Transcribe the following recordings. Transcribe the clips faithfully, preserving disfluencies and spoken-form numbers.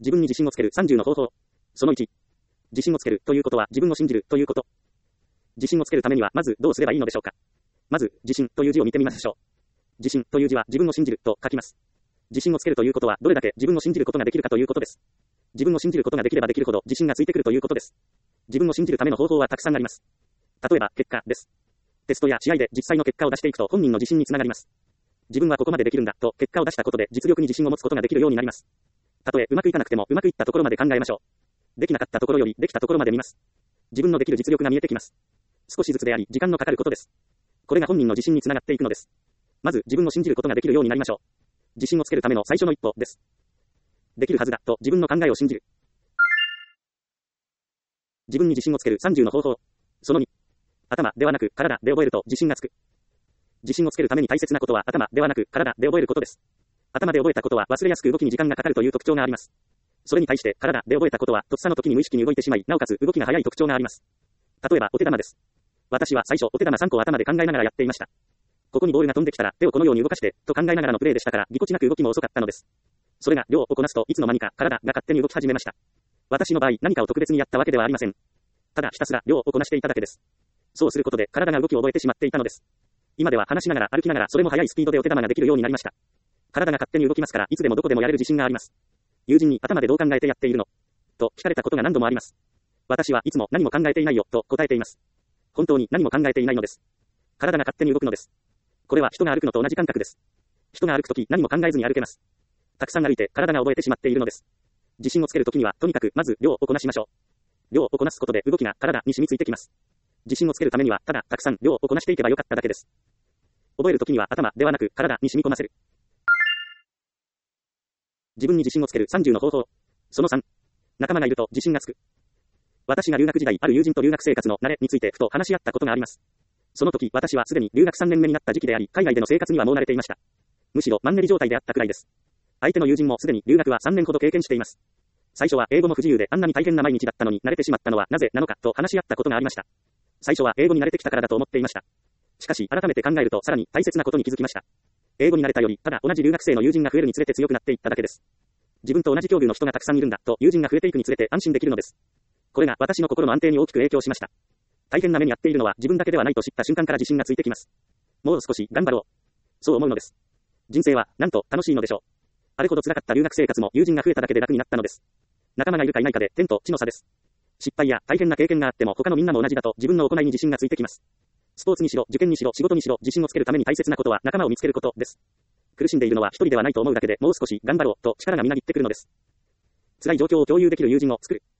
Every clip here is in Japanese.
自分に自信をつけるさんじゅうの方法。そのいち。自信をつけるということは自分を信じるということ。自信をつけるためにはまずどうすればいいのでしょうか。まず、自信という字を見てみましょう。自信という字は自分を信じると書きます。自信をつけるということはどれだけ自分を信じることができるかということです。自分を信じることができればできるほど自信がついてくるということです。自分を信じるための方法はたくさんあります。例えば、結果です。テストや試合で実際の結果を出していくと本人の自信につながります。自分はここまでできるんだと結果を出したことで実力に自信を持つことができるようになります。たとえうまくいかなくてもうまくいったところまで考えましょう。できなかったところよりできたところまで見ます。自分のできる実力が見えてきます。少しずつであり時間のかかることです。これが本人の自信につながっていくのです。まず自分を信じることができるようになりましょう。自信をつけるための最初の一歩です。できるはずだと自分の考えを信じる。自分に自信をつけるさんじゅうの方法。そのに。頭ではなく体で覚えると自信がつく。自信をつけるために大切なことは頭ではなく体で覚えることです。頭で覚えたことは忘れやすく動きに時間がかかるという特徴があります。それに対して体で覚えたことはとっさの時に無意識に動いてしまい、なおかつ動きが速い特徴があります。例えばお手玉です。私は最初お手玉さんこを頭で考えながらやっていました。ここにボールが飛んできたら手をこのように動かしてと考えながらのプレーでしたからぎこちなく動きも遅かったのです。それが量をこなすといつの間にか体が勝手に動き始めました。私の場合何かを特別にやったわけではありません。ただひたすら量をこなしていただけです。そうすることで体が動きを覚えてしまっていたのです。今では話しながら歩きながらそれも速いスピードでお手玉ができるようになりました。体が勝手に動きますからいつでもどこでもやれる自信があります。友人に頭でどう考えてやっているのと聞かれたことが何度もあります。私はいつも何も考えていないよと答えています。本当に何も考えていないのです。体が勝手に動くのです。これは人が歩くのと同じ感覚です。人が歩くとき何も考えずに歩けます。たくさん歩いて体が覚えてしまっているのです。自信をつけるときにはとにかくまず量をこなしましょう。量をこなすことで動きが体に染みついてきます。自信をつけるためにはただたくさん量をこなしていけばよかっただけです。覚えるときには頭ではなく体に染み込ませる。自分に自信をつけるさんじゅうの方法。そのさん。仲間がいると自信がつく。私が留学時代ある友人と留学生活の慣れについてふと話し合ったことがあります。その時私はすでに留学さんねんめになった時期であり、海外での生活にはもう慣れていました。むしろマンネリ状態であったくらいです。相手の友人もすでに留学はさんねんほど経験しています。最初は英語も不自由であんなに大変な毎日だったのに慣れてしまったのはなぜなのかと話し合ったことがありました。最初は英語に慣れてきたからだと思っていました。しかし改めて考えるとさらに大切なことに気づきました。英語に慣れたよりただ同じ留学生の友人が増えるにつれて強くなっていっただけです。自分と同じ境遇の人がたくさんいるんだと友人が増えていくにつれて安心できるのです。これが私の心の安定に大きく影響しました。大変な目に遭っているのは自分だけではないと知った瞬間から自信がついてきます。もう少し頑張ろう。そう思うのです。人生はなんと楽しいのでしょう。あれほど辛かった留学生活も友人が増えただけで楽になったのです。仲間がいるかいないかで天と地の差です。失敗や大変な経験があっても他のみんなも同じだと自分の行いに自信がついてきます。スポーツにしろ受験にしろ仕事にしろ自信をつけるために大切なことは仲間を見つけることです。苦しんでいるのは一人ではないと思うだけでもう少し頑張ろうと力がみなぎってくるのです。辛い状況を共有できる友人を作る。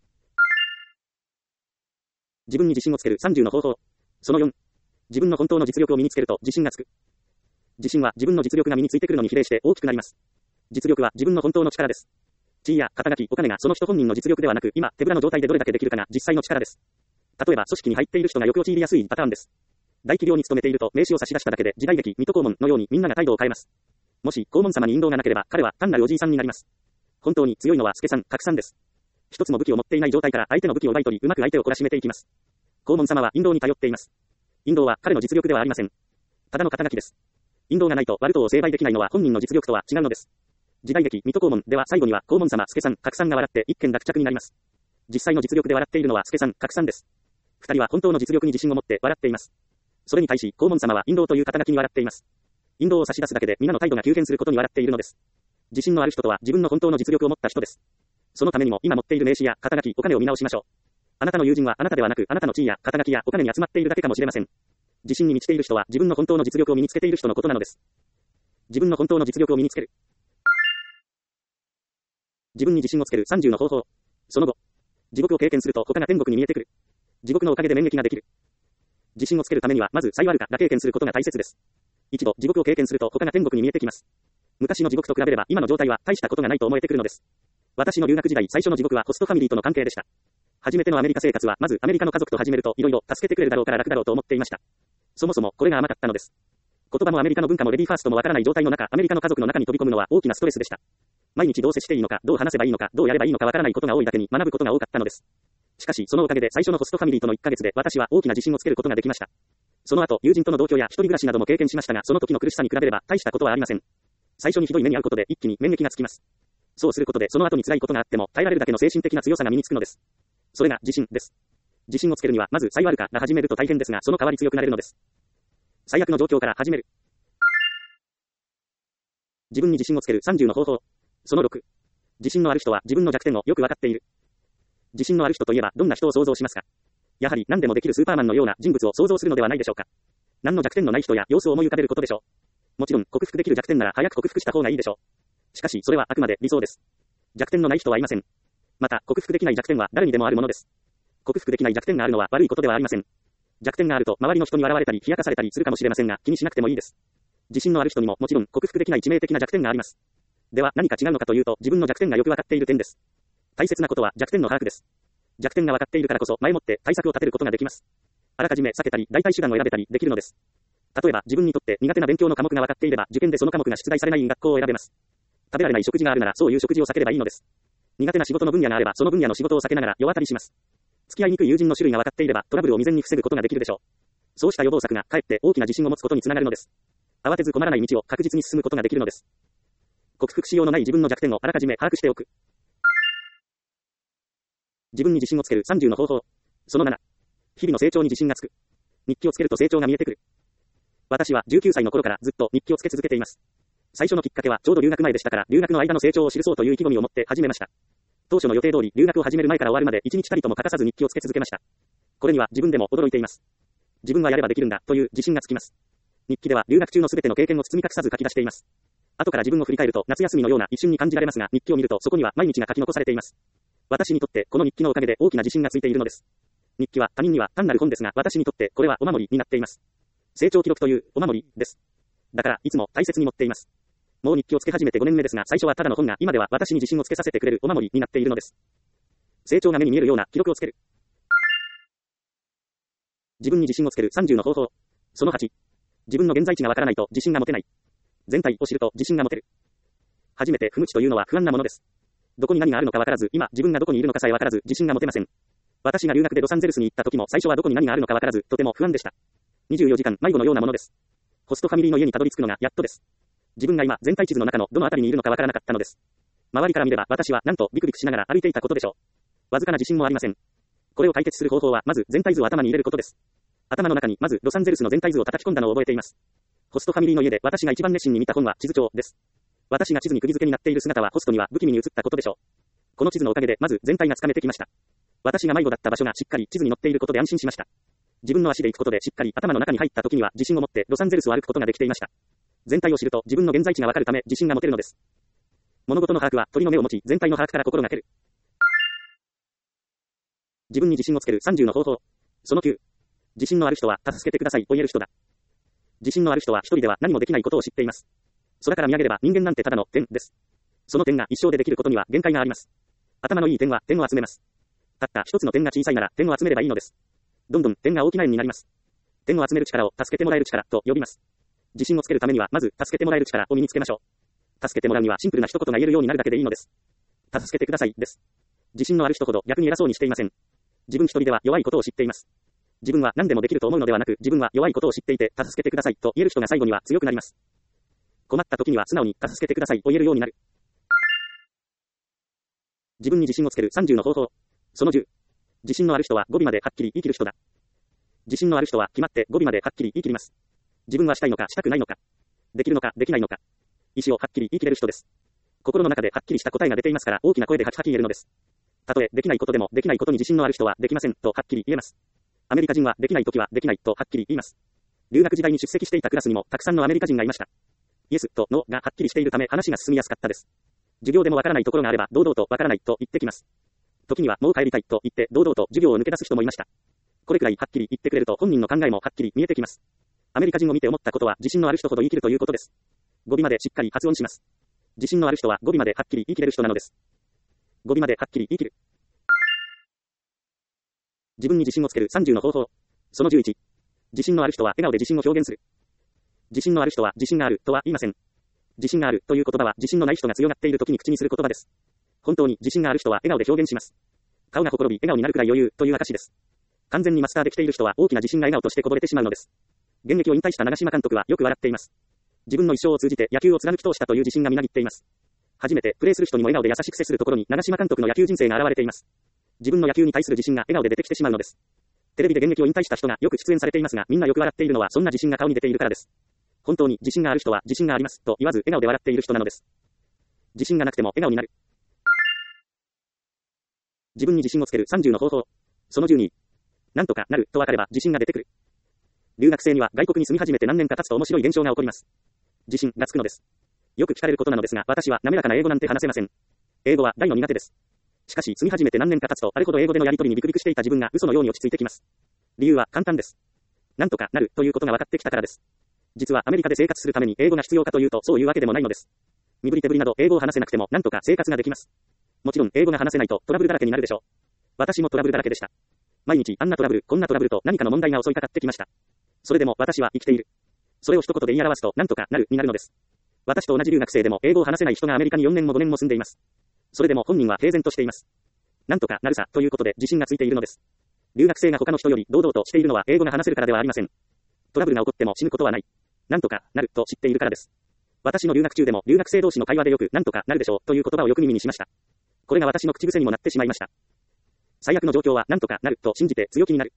自分に自信をつけるさんじゅうの方法。そのよん。自分の本当の実力を身につけると自信がつく。自信は自分の実力が身についてくるのに比例して大きくなります。実力は自分の本当の力です。地位や肩書き、お金がその人本人の実力ではなく、今、手ぶらの状態でどれだけできるかが実際の力です。例えば、組織に入っている人がよく陥りやすいパターンです。大企業に勤めていると名刺を差し出しただけで時代劇、水戸黄門のようにみんなが態度を変えます。もし、黄門様に引導がなければ、彼は単なるおじいさんになります。本当に強いのは助さん、格さんです。一つも武器を持っていない状態から相手の武器を奪い取り、うまく相手を懲らしめていきます。黄門様は引導に頼っています。引導は彼の実力ではありません。ただの肩書きです。引導がないと悪党を成敗できないのは本人の実力とは違うのです。時代劇、水戸黄門では最後には黄門様、助さん、格さんが笑って一件落着になります。実際の実力で笑っているのは助さん、格さんです。二人は本当の実力に自信を持って笑っています。それに対し、黄門様は引導という肩書きに笑っています。引導を差し出すだけで皆の態度が急変することに笑っているのです。自信のある人とは自分の本当の実力を持った人です。そのためにも今持っている名刺や肩書き、お金を見直しましょう。あなたの友人はあなたではなく、あなたの地位や肩書きやお金に集まっているだけかもしれません。自信に満ちている人は自分の本当の実力を身につけている人のことなのです。自分の本当の実力を身につける。自分に自信をつけるさんじゅうの方法。その後、地獄を経験すると他が天国に見えてくる。地獄のおかげで免疫ができる。自信をつけるためにはまず幸あるかが経験することが大切です。一度地獄を経験すると他が天国に見えてきます。昔の地獄と比べれば今の状態は大したことがないと思えてくるのです。私の留学時代最初の地獄はホストファミリーとの関係でした。初めてのアメリカ生活はまずアメリカの家族と始めると色々助けてくれるだろうから楽だろうと思っていました。そもそもこれが甘かったのです。言葉もアメリカの文化もレディーファーストもわからない状態の中、アメリカの家族の中に飛び込むのは大きなストレスでした。毎日どう接していいのか、どう話せばいいのか、どうやればいいのかわからないことが多いだけに学ぶことが多かったのです。しかしそのおかげで最初のホストファミリーとのいっかげつで私は大きな自信をつけることができました。その後友人との同居や一人暮らしなども経験しましたが、その時の苦しさに比べれば大したことはありません。最初にひどい目に遭うことで一気に免疫がつきます。 そうすることでその後に辛いことがあっても耐えられるだけの精神的な強さが身につくのです。それが自信です。自信をつけるにはまず幸悪かが始めると大変ですが、その代わり強くなれるのです。最悪の状況から始める。自分に自信をつけるさんじゅうの方法。そのろく。自信のある人は自分の弱点をよくわかっている。自信のある人といえばどんな人を想像しますか？やはり何でもできるスーパーマンのような人物を想像するのではないでしょうか。何の弱点のない人や様子を思い浮かべることでしょう。もちろん克服できる弱点なら早く克服した方がいいでしょう。しかしそれはあくまで理想です。弱点のない人はいません。また克服できない弱点は誰にでもあるものです。克服できない弱点があるのは悪いことではありません。弱点があると周りの人に笑われたり冷やかされたりするかもしれませんが、気にしなくてもいいです。自信のある人にももちろん克服できない致命的な弱点があります。では何か違うのかというと、自分の弱点がよくわかっている点です。大切なことは弱点の把握です。弱点がわかっているからこそ前もって対策を立てることができます。あらかじめ避けたり代替手段を選べたりできるのです。例えば自分にとって苦手な勉強の科目がわかっていれば、受験でその科目が出題されない学校を選べます。食べられない食事があるならそういう食事を避ければいいのです。苦手な仕事の分野があればその分野の仕事を避けながら世渡りします。付き合いにくい友人の種類が分かっていればトラブルを未然に防ぐことができるでしょう。そうした予防策がかえって大きな自信を持つことにつながるのです。慌てず困らない道を確実に進むことができるのです。克服しようのない自分の弱点をあらかじめ把握しておく。自分に自信をつけるさんじゅうの方法。そのなな。日々の成長に自信がつく。日記をつけると成長が見えてくる。私はじゅうきゅうさいの頃からずっと日記をつけ続けています。最初のきっかけはちょうど留学前でしたから、留学の間の成長を記そうという意気込みを持って始めました。当初の予定通り留学を始める前から終わるまで一日たりとも欠かさず日記をつけ続けました。これには自分でも驚いています。自分はやればできるんだという自信がつきます。日記では留学中のすべての経験を包み隠さず書き出しています。後から自分を振り返ると夏休みのような一瞬に感じられますが、日記を見るとそこには毎日が書き残されています。私にとってこの日記のおかげで大きな自信がついているのです。日記は他人には単なる本ですが、私にとってこれはお守りになっています。成長記録というお守りです。だからいつも大切に持っています。もう日記をつけ始めてごねんめですが、最初はただの本が今では私に自信をつけさせてくれるお守りになっているのです。成長が目に見えるような記録をつける。自分に自信をつけるさんじゅうの方法。そのはち。自分の現在地がわからないと自信が持てない。全体を知ると自信が持てる。初めて踏む地というのは不安なものです。どこに何があるのかわからず、今自分がどこにいるのかさえわからず自信が持てません。私が留学でロサンゼルスに行った時も最初はどこに何があるのかわからず、とても不安でした。にじゅうよじかん迷子のようなものです。ホストファミリーの家にたどり着くのがやっとです。自分が今全体地図の中のどのあたりにいるのかわからなかったのです。周りから見れば私はなんとビクビクしながら歩いていたことでしょう。わずかな自信もありません。これを解決する方法はまず全体図を頭に入れることです。頭の中にまずロサンゼルスの全体図を叩き込んだのを覚えています。ホストファミリーの家で私が一番熱心に見た本は地図帳です。私が地図に釘付けになっている姿はホストには不気味に映ったことでしょう。この地図のおかげでまず全体がつかめてきました。私が迷子だった場所がしっかり地図に載っていることで安心しました。自分の足で行くことでしっかり頭の中に入った時には自信を持ってロサンゼルスを歩くことができていました。全体を知ると自分の現在地がわかるため自信が持てるのです。物事の把握は鳥の目を持ち全体の把握から心がける。自分に自信をつけるさんじゅうの方法。そのきゅう。自信のある人は助けてくださいと言える人だ。自信のある人は一人では何もできないことを知っています。空から見上げれば人間なんてただの点です。その点が一生でできることには限界があります。頭のいい点は点を集めます。たった一つの点が小さいなら点を集めればいいのです。どんどん点が大きな円になります。点を集める力を助けてもらえる力と呼びます。自信をつけるためにはまず助けてもらえる力を身につけましょう。助けてもらうにはシンプルな一言が言えるようになるだけでいいのです。助けてくださいです。自信のある人ほど逆に偉そうにしていません。自分一人では弱いことを知っています。自分は何でもできると思うのではなく、自分は弱いことを知っていて助けてくださいと言える人が最後には強くなります。困った時には素直に助けてくださいと言えるようになる。自分に自信をつけるさんじゅうの方法。そのじゅう。自信のある人は語尾まではっきり言い切る人だ。自信のある人は決まって語尾まではっきり言い切ります。自分はしたいのかしたくないのか、できるのかできないのか、意思をはっきり言い切れる人です。心の中ではっきりした答えが出ていますから大きな声でハキハキ言えるのです。たとえできないことでもできないことに自信のある人はできませんとはっきり言えます。アメリカ人はできないときはできないとはっきり言います。留学時代に出席していたクラスにもたくさんのアメリカ人がいました。イエスとノーがはっきりしているため話が進みやすかったです。授業でもわからないところがあれば堂々とわからないと言ってきます。時にはもう帰りたいと言って堂々と授業を抜け出す人もいました。これくらいはっきり言ってくれると本人の考えもはっきり見えてきます。アメリカ人を見て思ったことは自信のある人ほど言い切るということです。語尾までしっかり発音します。自信のある人は語尾まではっきり言い切れる人なのです。語尾まではっきり言い切る。自分に自信をつけるさんじゅうの方法。そのじゅういち。自信のある人は笑顔で自信を表現する。自信のある人は自信があるとは言いません。自信があるという言葉は自信のない人が強がっている時に口にする言葉です。本当に自信がある人は笑顔で表現します。顔がほころび笑顔になるくらい余裕という証です。完全にマスターできている人は大きな自信が笑顔としてこぼれてしまうのです。現役を引退した長嶋監督はよく笑っています。自分の一生を通じて野球を貫き通したという自信がみなぎっています。 初めてプレーする人にも笑顔で優しく接するところに長嶋監督の野球人生が現れています。自分の野球に対する自信が笑顔で出てきてしまうのです。テレビで現役を引退した人がよく出演されていますが、みんなよく笑っているのはそんな自信が顔に出ているからです。本当に自信がある人は自信がありますと言わず笑顔で笑っている人なのです。自信がなくても笑顔になる。自分に自信をつけるさんじゅうの方法。そのじゅうに。なんとかなると分かれば自信が出てくる。留学生には外国に住み始めて何年か経つと面白い現象が起こります。自信がつくのです。よく聞かれることなのですが、私は滑らかな英語なんて話せません。英語は大の苦手です。しかし住み始めて何年か経つとあれほど英語でのやり取りにビクビクしていた自分が嘘のように落ち着いてきます。理由は簡単です。なんとかなるということが分かってきたからです。実はアメリカで生活するために英語が必要かというとそういうわけでもないのです。身振り手振りなど英語を話せなくてもなんとか生活ができます。もちろん英語が話せないとトラブルだらけになるでしょう。私もトラブルだらけでした。毎日あんなトラブル、こんなトラブルと何かの問題が襲いかかってきました。それでも私は生きている。それを一言で言い表すとなんとかなるになるのです。私と同じ留学生でも英語を話せない人がアメリカによねんもごねんも住んでいます。それでも本人は平然としています。なんとかなるさということで自信がついているのです。留学生が他の人より堂々としているのは英語が話せるからではありません。トラブルが起こっても死ぬことはない。なんとかなると知っているからです。私の留学中でも留学生同士の会話でよくなんとかなるでしょうという言葉をよく耳にしました。これが私の口癖にもなってしまいました。最悪の状況はなんとかなると信じて強気になる。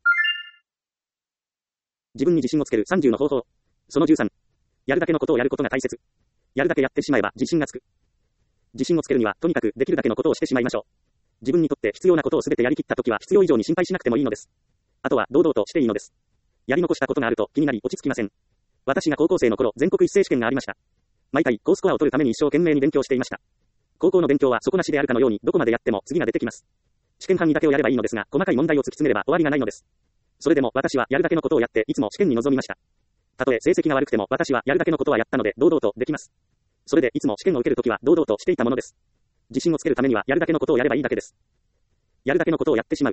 自分に自信をつけるさんじゅうの方法。そのじゅうさん。やるだけのことをやることが大切。やるだけやってしまえば自信がつく。自信をつけるにはとにかくできるだけのことをしてしまいましょう。自分にとって必要なことをすべてやりきったときは必要以上に心配しなくてもいいのです。あとは堂々としていいのです。やり残したことがあると気になり落ち着きません。私が高校生の頃全国一斉試験がありました。毎回高スコアを取るために一生懸命に勉強していました。高校の勉強は底なしであるかのようにどこまでやっても次が出てきます。試験範囲だけをやればいいのですが細かい問題を突き詰めれば終わりがないのです。それでも私はやるだけのことをやっていつも試験に臨みました。たとえ成績が悪くても私はやるだけのことはやったので堂々とできます。それでいつも試験を受けるときは堂々としていたものです。自信をつけるためにはやるだけのことをやればいいだけです。やるだけのことをやってしまう。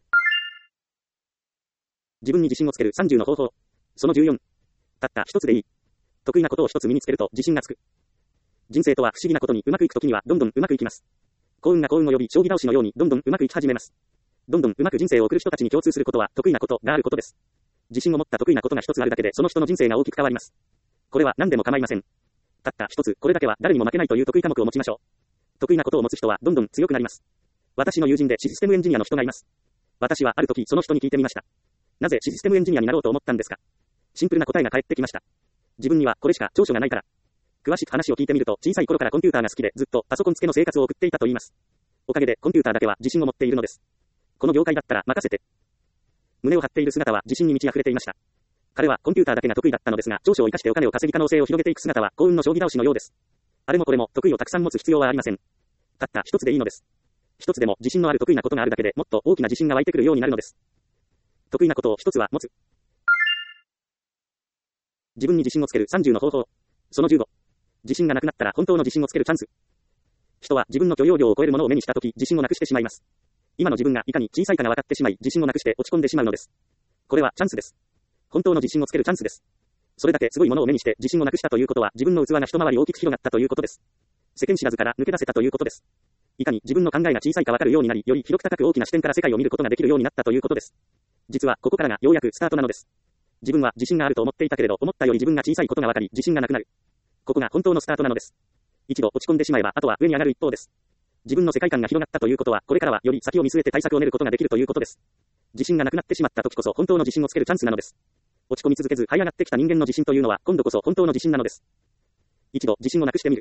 自分に自信をつけるさんじゅうの方法。そのじゅうよん。たった一つでいい。得意なことを一つ身につけると自信がつく。人生とは不思議なことにうまくいくときにはどんどんうまくいきます。幸運が幸運を呼び将棋倒しのようにどんどんうまくいき始めます。どんどんうまく人生を送る人たちに共通することは得意なことがあることです。自信を持った得意なことが一つあるだけでその人の人生が大きく変わります。これは何でも構いません。たった一つこれだけは誰にも負けないという得意科目を持ちましょう。得意なことを持つ人はどんどん強くなります。私の友人でシステムエンジニアの人がいます。私はある時その人に聞いてみました。なぜシステムエンジニアになろうと思ったんですか？シンプルな答えが返ってきました。自分にはこれしか長所がないから。詳しく話を聞いてみると小さい頃からコンピューターが好きでずっとパソコン付けの生活を送っていたと言います。おかげでコンピューターだけは自信を持っているのです。この業界だったら任せて。胸を張っている姿は自信に満ち溢れていました。彼はコンピューターだけが得意だったのですが長所を生かしてお金を稼ぎ可能性を広げていく姿は幸運の将棋倒しのようです。あれもこれも得意をたくさん持つ必要はありません。たった一つでいいのです。一つでも自信のある得意なことがあるだけでもっと大きな自信が湧いてくるようになるのです。得意なことを一つは持つ。自分に自信をつけるさんじゅうの方法。そのじゅうご。自信がなくなったら本当の自信をつけるチャンス。人は自分の許容量を超えるものを目にしたとき自信をなくしてしまいます。今の自分がいかに小さいかが分かってしまい自信をなくして落ち込んでしまうのです。これはチャンスです。本当の自信をつけるチャンスです。それだけすごいものを目にして自信をなくしたということは自分の器が一回り大きく広がったということです。世間知らずから抜け出せたということです。いかに自分の考えが小さいか分かるようになり、より広く高く大きな視点から世界を見ることができるようになったということです。実はここからがようやくスタートなのです。自分は自信があると思っていたけれど思ったより自分が小さいことが分かり自信がなくなる。ここが本当のスタートなのです。一度落ち込んでしまえばあとは上に上がる一方です。自分の世界観が広がったということはこれからはより先を見据えて対策を練ることができるということです。自信がなくなってしまった時こそ本当の自信をつけるチャンスなのです。落ち込み続けず這い上がってきた人間の自信というのは今度こそ本当の自信なのです。一度自信をなくしてみる。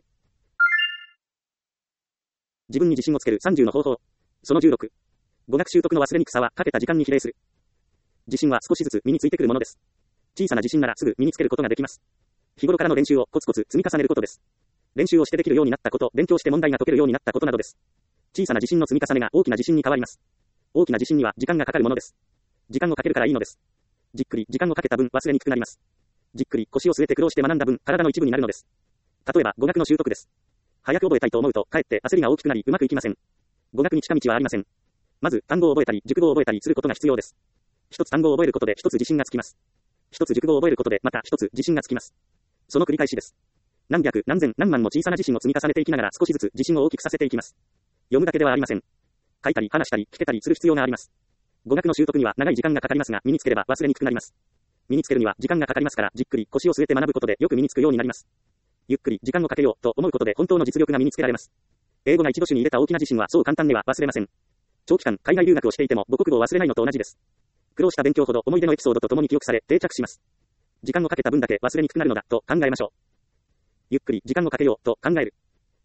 自分に自信をつけるさんじゅうの方法。そのじゅうろく。語学習得の忘れにくさはかけた時間に比例する。自信は少しずつ身についてくるものです。小さな自信ならすぐ身につけることができます。日頃からの練習をコツコツ積み重ねることです。練習をしてできるようになったこと、勉強して問題が解けるようになったことなどです。小さな自信の積み重ねが大きな自信に変わります。大きな自信には時間がかかるものです。時間をかけるからいいのです。じっくり時間をかけた分忘れにくくなります。じっくり腰を据えて苦労して学んだ分体の一部になるのです。例えば語学の習得です。早く覚えたいと思うとかえって焦りが大きくなりうまくいきません。語学に近道はありません。まず単語を覚えたり熟語を覚えたりすることが必要です。一つ単語を覚えることで一つ自信がつきます。一つ熟語を覚えることでまた一つ自信がつきます。その繰り返しです。何百何千何万も小さな自信を積み重ねていきながら少しずつ自信を大きくさせていきます。読むだけではありません。書いたり話したり聞けたりする必要があります。語学の習得には長い時間がかかりますが身につければ忘れにくくなります。身につけるには時間がかかりますからじっくり腰を据えて学ぶことでよく身につくようになります。 ゆっくり時間をかけようと思うことで本当の実力が身につけられます。英語が一度手に入れた大きな自信はそう簡単には忘れません。長期間海外留学をしていても母国語を忘れないのと同じです。苦労した勉強ほど思い出のエピソードとともに記憶され定着します。時間をかけた分だけ忘れにくくなるのだと考えましょう。ゆっくり時間をかけようと考える。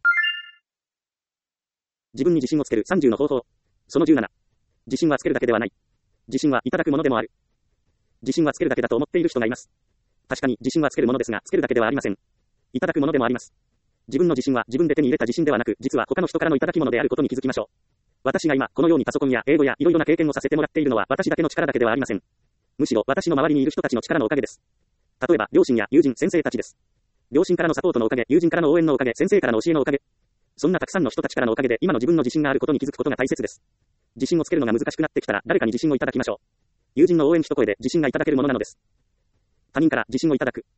自分に自信をつけるさんじゅうの方法。そのじゅうなな。自信はつけるだけではない。自信はいただくものでもある。自信はつけるだけだと思っている人がいます。確かに自信はつけるものですが、つけるだけではありません。いただくものでもあります。自分の自信は自分で手に入れた自信ではなく、実は他の人からのいただき物であることに気づきましょう。私が今、このようにパソコンや英語やいろいろな経験をさせてもらっているのは私だけの力だけではありません。むしろ私の周りにいる人たちの力のおかげです。例えば、両親や友人、先生たちです。両親からのサポートのおかげ、友人からの応援のおかげ、先生からの教えのおかげ。そんなたくさんの人たちからのおかげで今の自分の自信があることに気づくことが大切です。自信をつけるのが難しくなってきたら誰かに自信をいただきましょう。友人の応援一声で自信がいただけるものなのです。他人から自信をいただく。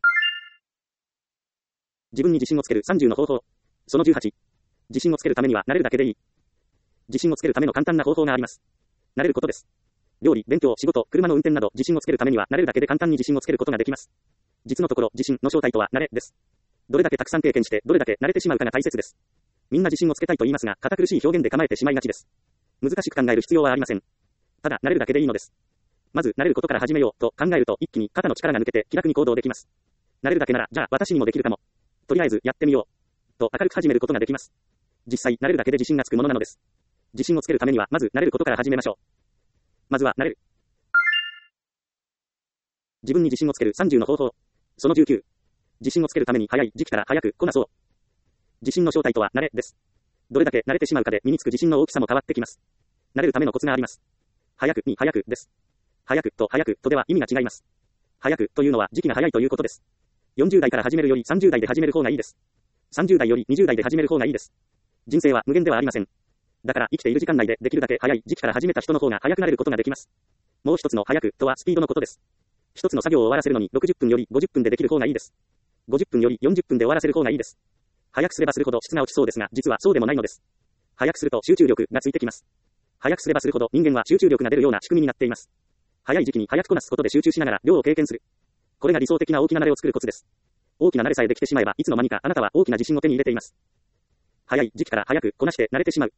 自分に自信をつけるさんじゅうの方法。そのじゅうはち。自信をつけるためには慣れるだけでいい。自信をつけるための簡単な方法があります。慣れることです。料理、勉強、仕事、車の運転など自信をつけるためには慣れるだけで簡単に自信をつけることができます。実のところ自信の正体とは慣れです。どれだけたくさん経験してどれだけ慣れてしまうかが大切です。みんな自信をつけたいと言いますが、堅苦しい表現で構えてしまいがちです。難しく考える必要はありません。ただ慣れるだけでいいのです。まず慣れることから始めようと考えると一気に肩の力が抜けて気楽に行動できます。慣れるだけなら、じゃあ私にもできるかも。とりあえずやってみよう。と明るく始めることができます。実際慣れるだけで自信がつくものなのです。自信をつけるためにはまず慣れることから始めましょう。まずは慣れる。自分に自信をつけるさんじゅうの方法。そのじゅうきゅう。自信をつけるために早い時期から早くこなそう。自信の正体とは慣れです。どれだけ慣れてしまうかで身につく自信の大きさも変わってきます。慣れるためのコツがあります。早くに早くです。早くと早くとでは意味が違います。早くというのは時期が早いということです。よんじゅう代から始めるよりさんじゅう代で始める方がいいです。さんじゅう代よりにじゅう代で始める方がいいです。人生は無限ではありません。だから生きている時間内でできるだけ早い時期から始めた人の方が早くなれることができます。もう一つの早くとはスピードのことです。一つの作業を終わらせるのにろくじゅっぷんよりごじゅっぷんでできる方がいいです。ごじゅっぷんよりよんじゅっぷんで終わらせる方がいいです。早くすればするほど質が落ちそうですが、実はそうでもないのです。早くすると集中力がついてきます。早くすればするほど人間は集中力が出るような仕組みになっています。早い時期に早くこなすことで集中しながら量を経験する。これが理想的な大きな慣れを作るコツです。大きな慣れさえできてしまえばいつの間にかあなたは大きな自信を手に入れています。早い時期から早くこなして慣れてしまう。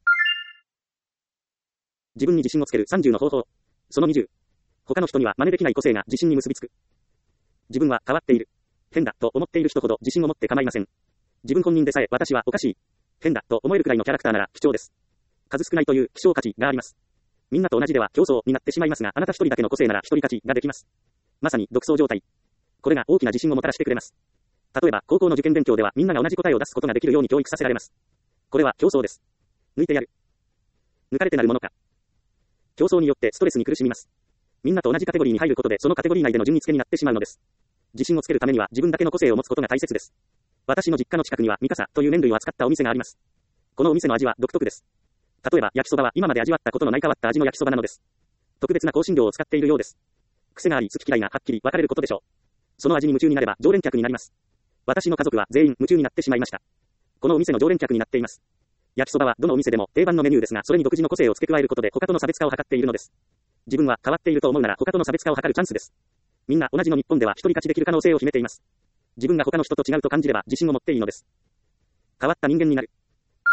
自分に自信をつけるさんじゅうの方法。そのにじゅう。他の人には真似できない個性が自信に結びつく。自分は変わっている。変だと思っている人ほど自信を持って構いません。自分本人でさえ私はおかしい。変だと思えるくらいのキャラクターなら貴重です。数少ないという希少価値があります。みんなと同じでは競争になってしまいますが、あなた一人だけの個性なら一人勝ちができます。まさに独走状態。これが大きな自信をもたらしてくれます。例えば高校の受験勉強ではみんなが同じ答えを出すことができるように教育させられます。これは競争です。抜いてやる。抜かれてなるものか。競争によってストレスに苦しみます。みんなと同じカテゴリーに入ることでそのカテゴリー内での順位付けになってしまうのです。自信をつけるためには自分だけの個性を持つことが大切です。私の実家の近くにはミカサという麺類を扱ったお店があります。このお店の味は独特です。例えば焼きそばは今まで味わったことのない変わった味の焼きそばなのです。特別な香辛料を使っているようです。癖があり好き嫌いがはっきり分かれることでしょう。その味に夢中になれば常連客になります。私の家族は全員夢中になってしまいました。このお店の常連客になっています。焼きそばはどのお店でも定番のメニューですが、それに独自の個性を付け加えることで他との差別化を図っているのです。自分は変わっていると思うなら他との差別化を図るチャンスです。みんな同じの日本では一人勝ちできる可能性を秘めています。自分が他の人と違うと感じれば自信を持っていいのです。変わった人間になる。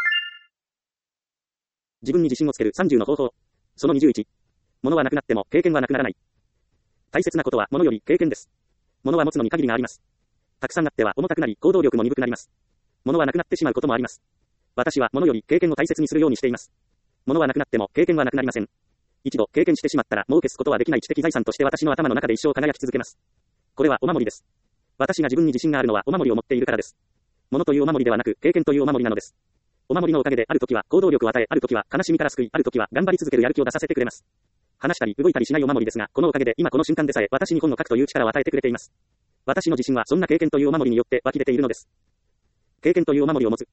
自分に自信をつけるさんじゅうの方法。そのにじゅういち。物はなくなっても経験はなくならない。大切なことは物より経験です。物は持つのに限りがあります。たくさんあっては重たくなり行動力も鈍くなります。物はなくなってしまうこともあります。私は物より経験を大切にするようにしています。物はなくなっても経験はなくなりません。一度経験してしまったらもう消すことはできない知的財産として私の頭の中で一生輝き続けます。これはお守りです。私が自分に自信があるのはお守りを持っているからです。物というお守りではなく経験というお守りなのです。お守りのおかげである時は行動力を与え、ある時は悲しみから救い、ある時は頑張り続けるやる気を出させてくれます。話したり動いたりしないお守りですが、このおかげで今この瞬間でさえ私に本を書くという力を与えてくれています。私の自信はそんな経験というお守りによって湧き出ているのです。経験というお守りを持つ。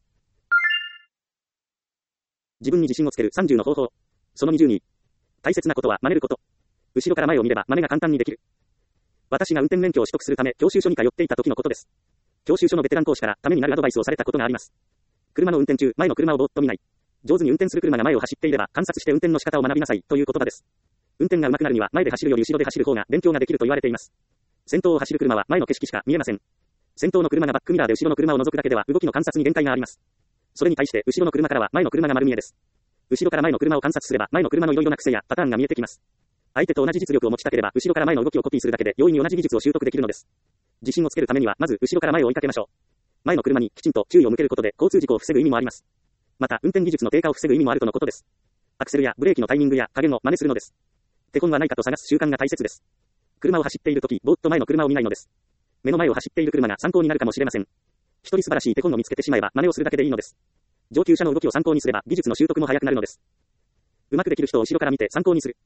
自分に自信をつけるさんじゅうの方法。そのにじゅうに。大切なことは真似ること。後ろから前を見れば真似が簡単にできる。私が運転免許を取得するため教習所に通っていた時のことです。教習所のベテラン講師からためになるアドバイスをされたことがあります。車の運転中、前の車をぼーっと見ない。上手に運転する車が前を走っていれば観察して運転の仕方を学びなさいという言葉です。運転が上手くなるには前で走るより後ろで走る方が勉強ができると言われています。先頭を走る車は前の景色しか見えません。 先頭の車がバックミラーで後ろの車を覗くだけでは動きの観察に限界があります。それに対して後ろの車からは前の車が丸見えです。後ろから前の車を観察すれば前の車のいろいろな癖やパターンが見えてきます。相手と同じ実力を持ちたければ後ろから前の動きをコピーするだけで容易に同じ技術を習得できるのです。自信をつけるためにはまず後ろから前を追いかけましょう。前の車にきちんと注意を向けることで交通事故を防ぐ意味もあります。また運転技術の低下を防ぐ意味もあるとのことです。アクセルやブレーキのタイミングや加減を真似するのです。手痕はないかと探す習慣が大切です。車を走っているとき、ぼーっと前の車を見ないのです。目の前を走っている車が参考になるかもしれません。一人素晴らしい手痕を見つけてしまえば真似をするだけでいいのです。上級者の動きを参考にすれば技術の習得も早くなるのです。うまくできる人を後ろから見て参考にする。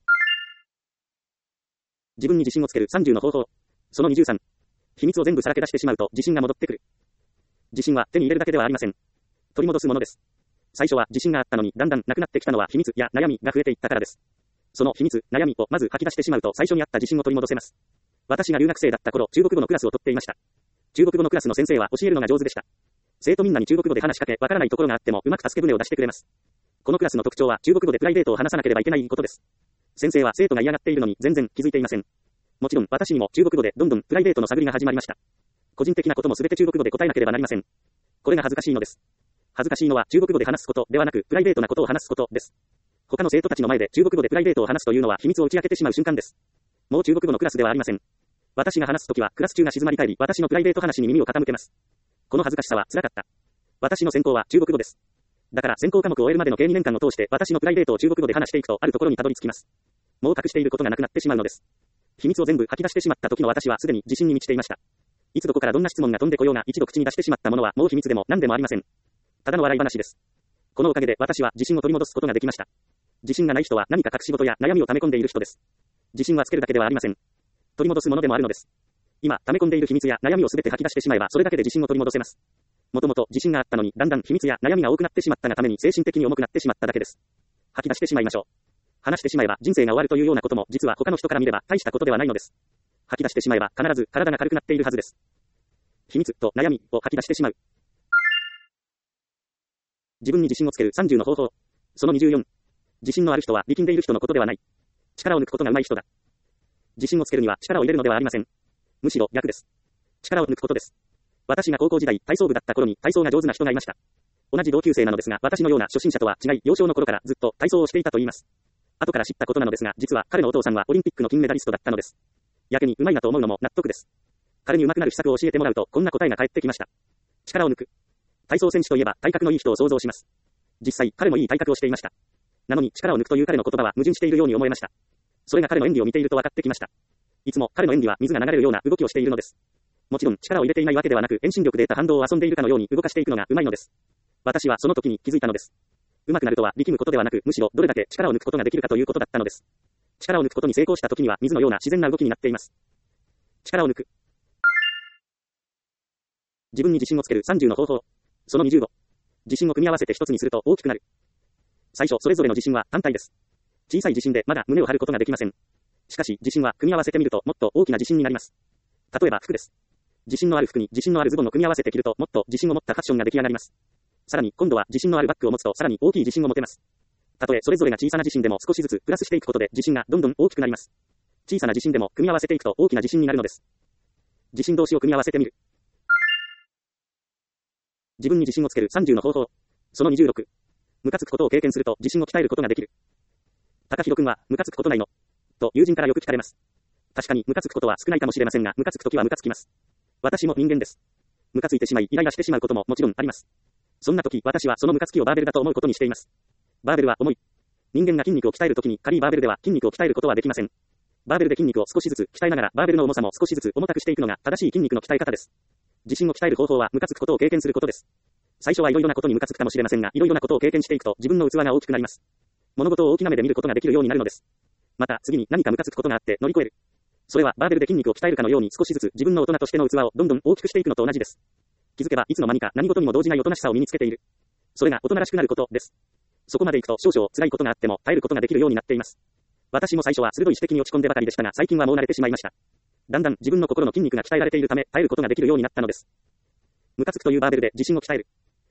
自分に自信をつけるさんじゅうの方法。そのにじゅうさん。秘密を全部さらけ出してしまうと自信が戻ってくる。自信は手に入れるだけではありません。取り戻すものです。最初は自信があったのにだんだんなくなってきたのは秘密や悩みが増えていったからです。その秘密、悩みをまず吐き出してしまうと最初にあった自信を取り戻せます。私が留学生だった頃、中国語のクラスを取っていました。中国語のクラスの先生は教えるのが上手でした。生徒みんなに中国語で話しかけ、わからないところがあってもうまく助け舟を出してくれます。このクラスの特徴は中国語でプライベートを話さなければいけないことです。先生は生徒が嫌がっているのに全然気づいていません。もちろん私にも中国語でどんどんプライベートの探りが始まりました。個人的なこともすべて中国語で答えなければなりません。これが恥ずかしいのです。恥ずかしいのは中国語で話すことではなくプライベートなことを話すことです。他の生徒たちの前で中国語でプライベートを話すというのは秘密を打ち明けてしまう瞬間です。もう中国語のクラスではありません。私が話すときはクラス中が静まり返り、私のプライベート話に耳を傾けます。この恥ずかしさは辛かった。私の専攻は中国語です。だから専攻科目を終えるまでの計にねんかんを通して私のプライベートを中国語で話していくとあるところにたどり着きます。もう隠していることがなくなってしまうのです。秘密を全部吐き出してしまった時の私はすでに自信に満ちていました。いつどこからどんな質問が飛んでこようが一度口に出してしまったものはもう秘密でも何でもありません。ただの笑い話です。このおかげで私は自信を取り戻すことができました。自信がない人は何か隠し事や悩みを溜め込んでいる人です。自信はつけるだけではありません。取り戻すものでもあるのです。今、溜め込んでいる秘密や悩みをすべて吐き出してしまえばそれだけで自信を取り戻せます。もともと自信があったのにだんだん秘密や悩みが多くなってしまったがために精神的に重くなってしまっただけです。吐き出してしまいましょう。話してしまえば人生が終わるというようなことも実は他の人から見れば大したことではないのです。吐き出してしまえば必ず体が軽くなっているはずです。秘密と悩みを吐き出してしまう。自分に自信をつけるさんじゅうの方法。そのにじゅうよん。自信のある人は力んでいる人のことではない。力を抜くことが上手い人だ。自信をつけるには力を入れるのではありません。むしろ逆です。力を抜くことです。私が高校時代体操部だった頃に体操が上手な人がいました。同じ同級生なのですが私のような初心者とは違い幼少の頃からずっと体操をしていたと言います。後から知ったことなのですが実は彼のお父さんはオリンピックの金メダリストだったのです。やけに上手いなと思うのも納得です。彼に上手くなる秘策を教えてもらうとこんな答えが返ってきました。力を抜く。体操選手といえば体格のいい人を想像します。実際彼もいい体格をしていました。なのに力を抜くという彼の言葉は矛盾しているように思えました。それが彼の演技を見ていると分かってきました。いつも彼の演技は水が流れるような動きをしているのです。もちろん力を入れていないわけではなく遠心力で得た反動を遊んでいるかのように動かしていくのが上手いのです。私はその時に気づいたのです。上手くなるとは力むことではなくむしろどれだけ力を抜くことができるかということだったのです。力を抜くことに成功した時には水のような自然な動きになっています。力を抜く。自分に自信をつけるさんじゅうの方法。そのにじゅうご。自信を組み合わせて一つにすると大きくなる。最初それぞれの自信は単体です。小さい自信でまだ胸を張ることができません。しかし自信は組み合わせてみるともっと大きな自信になります。例えば服です。自信のある服に自信のあるズボンを組み合わせて着るともっと自信を持ったファッションが出来上がります。さらに今度は自信のあるバッグを持つとさらに大きい自信を持てます。たとえそれぞれが小さな自信でも少しずつプラスしていくことで自信がどんどん大きくなります。小さな自信でも組み合わせていくと大きな自信になるのです。自信同士を組み合わせてみる。自分に自信をつけるさんじゅうの方法。そのにじゅうろく。ムカつくことを経験すると自信を鍛えることができる。高弘くんはムカつくことないのと友人からよく聞かれます。確かにムカつくことは少ないかもしれませんがムカつくときはムカつきます。私も人間です。ムカついてしまいイライラしてしまうことももちろんあります。そんな時私はそのムカつきをバーベルだと思うことにしています。バーベルは重い。人間が筋肉を鍛えるときに軽いバーベルでは筋肉を鍛えることはできません。バーベルで筋肉を少しずつ鍛えながらバーベルの重さも少しずつ重たくしていくのが正しい筋肉の鍛え方です。自信を鍛える方法はムカつくことを経験することです。最初はいろいろなことにムカつくかもしれませんが、いろいろなことを経験していくと自分の器が大きくなります。物事を大きな目で見ることができるようになるのです。また次に何かムカつくことがあって乗り越える。それはバーベルで筋肉を鍛えるかのように少しずつ自分の大人としての器をどんどん大きくしていくのと同じです。気づけばいつの間にか何事にも動じない大人しさを身につけている。それが大人らしくなることです。そこまでいくと少々辛いことがあっても耐えることができるようになっています。私も最初は鋭い指摘に落ち込んでばかりでしたが最近はもう慣れてしまいました。だんだん自分の心の筋肉が鍛えられているため耐えることができるようになったのです。ムカつくというバーベルで自信を鍛える。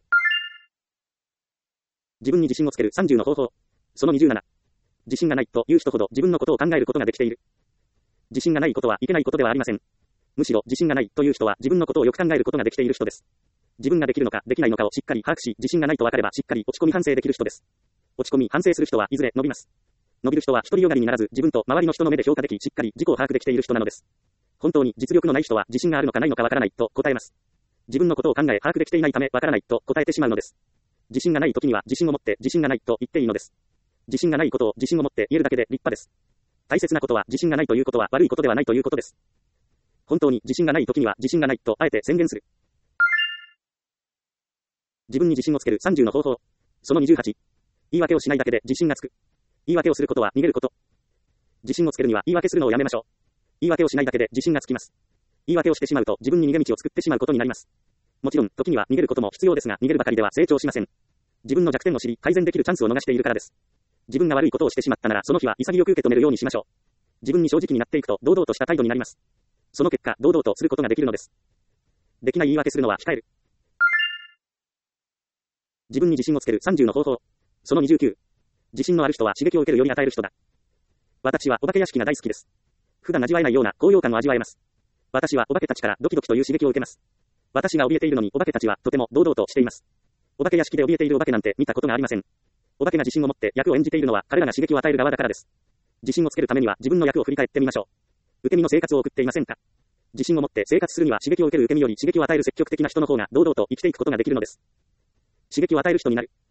自分に自信をつけるさんじゅうの方法。そのにじゅうなな。自信がないという人ほど自分のことを考えることができている。自信がないことはいけないことではありません。 むしろ自信がないという人は自分のことをよく考えることができている人です。自分ができるのかできないのかをしっかり把握し、自信がないと分かればしっかり落ち込み反省できる人です。落ち込み反省する人はいずれ伸びます。伸びる人は独りよがりにならず、自分と周りの人の目で評価でき、しっかり自己を把握できている人なのです。本当に実力のない人は自信があるのかないのかわからないと答えます。自分のことを考え把握できていないためわからないと答えてしまうのです。自信がない時には自信を持って自信がないと言っていいのです。自信がないことを自信を持って言えるだけで立派です。大切なことは自信がないということは悪いことではないということです。本当に自信がない時には自信がないとあえて宣言する。自分に自信をつけるさんじゅうの方法。そのにじゅうはち。言い訳をしないだけで自信がつく。言い訳をすることは逃げること。自信をつけるには言い訳するのをやめましょう。言い訳をしないだけで自信がつきます。言い訳をしてしまうと自分に逃げ道を作ってしまうことになります。もちろん、時には逃げることも必要ですが、逃げるばかりでは成長しません。自分の弱点を知り、改善できるチャンスを逃しているからです。自分が悪いことをしてしまったなら、その日は潔く受け止めるようにしましょう。自分に正直になっていくと、堂々とした態度になります。その結果、堂々とすることができるのです。できない言い訳するのは控える。自分に自信をつけるさんじゅうの方法。そのにじゅうきゅう。自信のある人は刺激を受けるより与える人だ。私はお化け屋敷が大好きです。普段味わえないような高揚感を味わえます。私はお化けたちからドキドキという刺激を受けます。私が怯えているのにお化けたちはとても堂々としています。お化け屋敷で怯えているお化けなんて見たことがありません。お化けが自信を持って役を演じているのは彼らが刺激を与える側だからです。自信をつけるためには自分の役を振り返ってみましょう。受け身の生活を送っていませんか？自信を持って生活するには刺激を受ける受け身より刺激を与える積極的な人の方が堂々と生きていくことができるのです。刺激を与える人になる。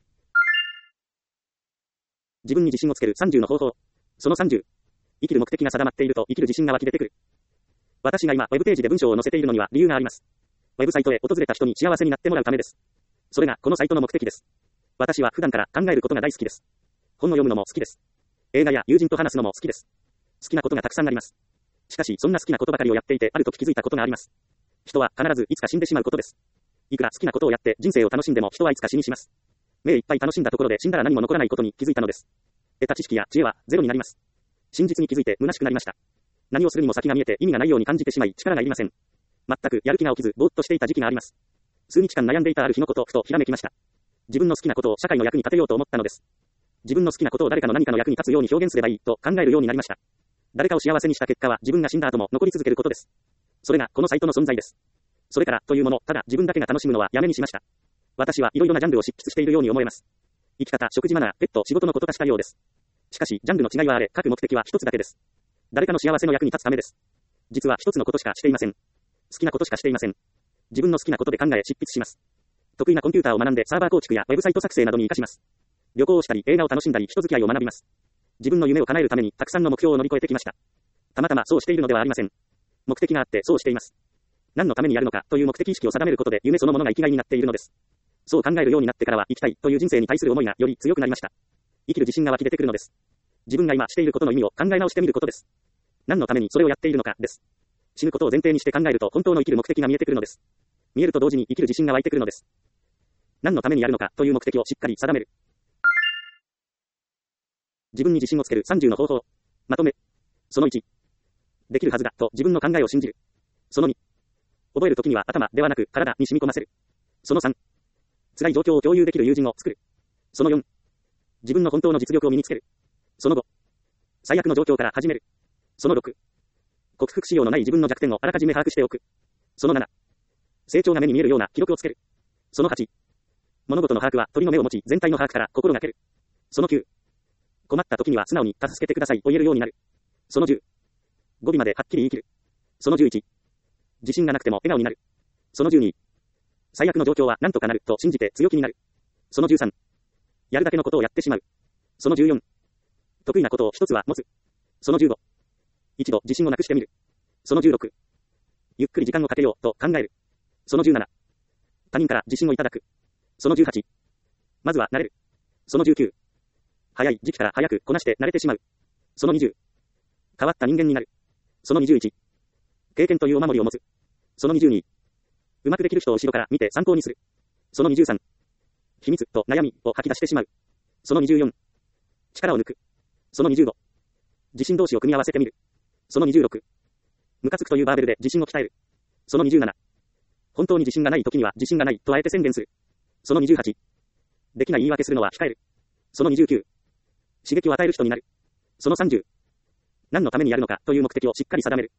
自分に自信をつけるさんじゅうの方法。そのさんじゅう。生きる目的が定まっていると生きる自信が湧き出てくる。私が今、ウェブページで文章を載せているのには理由があります。ウェブサイトへ訪れた人に幸せになってもらうためです。それがこのサイトの目的です。私は普段から考えることが大好きです。本を読むのも好きです。映画や友人と話すのも好きです。好きなことがたくさんあります。しかし、そんな好きなことばかりをやっていて、ある時気づいたことがあります。人は必ずいつか死んでしまうことです。いくら好きなことをやって人生を楽しんでも人はいつか死にします。目いっぱい楽しんだところで死んだら何も残らないことに気づいたのです。得た知識や知恵はゼロになります。真実に気づいて虚しくなりました。何をするにも先が見えて意味がないように感じてしまい力がいりません。全くやる気が起きずぼーっとしていた時期があります。数日間悩んでいたある日のことふとひらめきました。自分の好きなことを社会の役に立てようと思ったのです。自分の好きなことを誰かの何かの役に立つように表現すればいいと考えるようになりました。誰かを幸せにした結果は自分が死んだ後も残り続けることです。それがこのサイトの存在です。それからというもの、ただ自分だけが楽しむのはやめにしました。私はいろいろなジャンルを執筆しているように思えます。生き方、食事マナー、ペット、仕事のことがしたようです。しかし、ジャンルの違いはあれ、各目的は一つだけです。誰かの幸せの役に立つためです。実は一つのことしかしていません。好きなことしかしていません。自分の好きなことで考え執筆します。得意なコンピューターを学んでサーバー構築やウェブサイト作成などに活かします。旅行をしたり、映画を楽しんだり、人付き合いを学びます。自分の夢を叶えるためにたくさんの目標を乗り越えてきました。たまたまそうしているのではありません。目的があってそうしています。何のためにやるのかという目的意識を定めることで夢そのものが生きがいになっているのです。そう考えるようになってからは生きたいという人生に対する思いがより強くなりました。生きる自信が湧き出てくるのです。自分が今していることの意味を考え直してみることです。何のためにそれをやっているのかです。死ぬことを前提にして考えると本当の生きる目的が見えてくるのです。見えると同時に生きる自信が湧いてくるのです。何のためにやるのかという目的をしっかり定める。自分に自信をつけるさんじゅうの方法。まとめ。そのいち。できるはずだと自分の考えを信じる。そのに。覚えるときには頭ではなく体に染み込ませる。そのさん。辛い状況を共有できる友人を作る。そのよん。自分の本当の実力を身につける。そのご。最悪の状況から始める。そのろく。克服しようのない自分の弱点をあらかじめ把握しておく。そのなな。成長が目に見えるような記録をつける。そのはち。物事の把握は鳥の目を持ち全体の把握から心がける。そのきゅう。困った時には素直に助けてくださいと言えるようになる。そのじゅう。語尾まではっきり言い切る。そのじゅういち。自信がなくても笑顔になる。そのじゅうに。最悪の状況は何とかなると信じて強気になる。そのじゅうさん。やるだけのことをやってしまう。そのじゅうよん。得意なことを一つは持つ。そのじゅうご。一度自信をなくしてみる。そのじゅうろく。ゆっくり時間をかけようと考える。そのじゅうなな。他人から自信をいただく。そのじゅうはち。まずは慣れる。そのじゅうきゅう。早い時期から早くこなして慣れてしまう。そのにじゅう。変わった人間になる。そのにじゅういち。経験というお守りを持つ。そのにじゅうに。うまくできる人を後ろから見て参考にする。そのにじゅうさん。秘密と悩みを吐き出してしまう。そのにじゅうよん。力を抜く。そのにじゅうご。自信同士を組み合わせてみる。そのにじゅうろく。ムカつくというバーベルで自信を鍛える。そのにじゅうなな。本当に自信がない時には自信がないとあえて宣言する。そのにじゅうはち。できない言い訳するのは控える。そのにじゅうきゅう。刺激を与える人になる。そのさんじゅう。何のためにやるのかという目的をしっかり定める。